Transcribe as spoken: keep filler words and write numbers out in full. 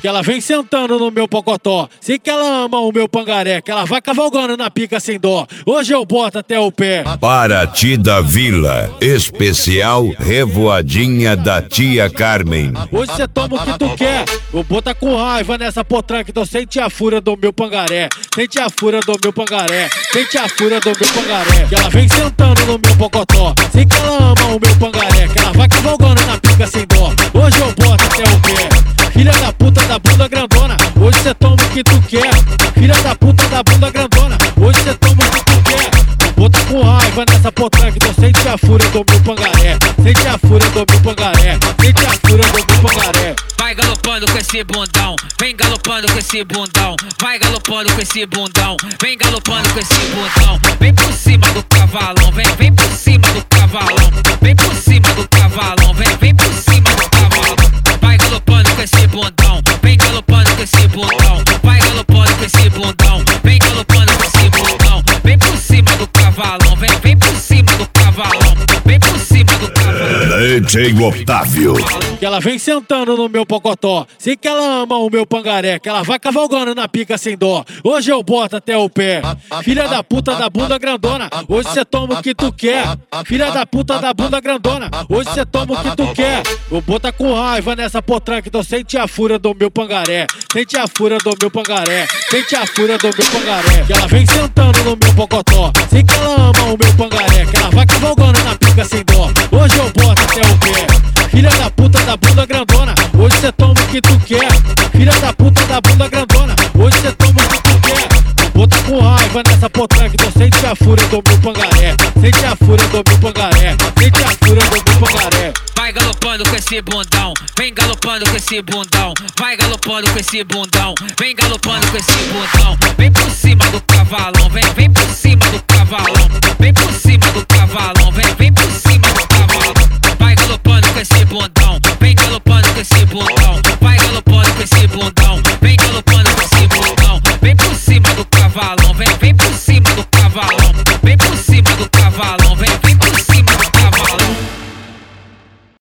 Que ela vem sentando no meu pocotó. Sei que ela ama o meu pangaré. Que ela vai cavalgando na pica sem dó. Hoje eu boto até o pé. Paraty da Vila, especial revoadinha da tia Carmen. Hoje cê toma o que tu quer. Vou botar com raiva nessa potranca. Então sente a fúria do meu pangaré. Sente a fúria do meu pangaré. Sente a fúria do meu pangaré. Que ela vem sentando no meu pocotó. Sei que ela ama o meu pangaré. Que ela vai cavalgando na pica sem dó. Hoje eu boto até o pé. Filha da puta da bunda grandona. Hoje cê toma o que tu quer. Filha da puta da bunda grandona. Hoje cê toma o que tu quer. Vou botar com raiva nessa potranca. Então sente a fúria do meu pangaré. Sente a fúria do meu pangaré. Sente a fúria do meu pangaré. Vai galopando com esse bundão, vem galopando com esse bundão, vai galopando com esse bundão, vem galopando com esse bundão, vem por cima do cavalão, vem, vem por cima do cavalão, vem por cima do cavalão, vem, vem por cima do cavalão. Vai galopando com esse bundão, vem galopando com esse bundão, vai galopando com esse bundão, vem galopando com esse bundão, vem por cima do cavalão, vem, vem por cima do cavalão, vem por cima do cavalão. D J Otávio. Que ela vem sentando no meu pocotó. Sei que ela ama o meu pangaré. Que ela vai cavalgando na pica sem dó. Hoje eu boto até o pé. Filha da puta da bunda grandona. Hoje cê toma o que tu quer. Filha da puta da bunda grandona. Hoje cê toma o que tu quer. Vou botar com raiva nessa potranca. Então sente a fúria do meu pangaré. Sente a fúria do meu pangaré. Sente a fúria do meu pangaré. Que ela vem sentando no meu pocotó. Sei que ela ama o meu pangaré. Que ela vai cavalgando na pica sem dó. Hoje eu boto até o pé. Filha da puta da bunda grandona. Hoje cê toma o que tu quer. Filha da puta da bunda grandona. Hoje cê toma o que tu quer. Vou botar com raiva nessa potranca. Então sente a fúria do meu pangaré. Sente a fúria do meu pangaré. Sente a fúria do meu pangaré. Vai galopando com esse bundão, vem galopando com esse bundão, vai galopando com esse bundão, vem galopando com esse bundão, vem por cima do cavalão, vem, vem por cima do cavalão, vem por cima do cavalão, vem, vem por cima do cavalão. Vai galopando com esse bundão, vem galopando com esse bundão, vai galopando com esse bundão, vem galopando com esse bundão, vem por cima do cavalão, vem, vem por cima do cavalão, vem por cima do cavalão, vem, vem por cima do cavalão.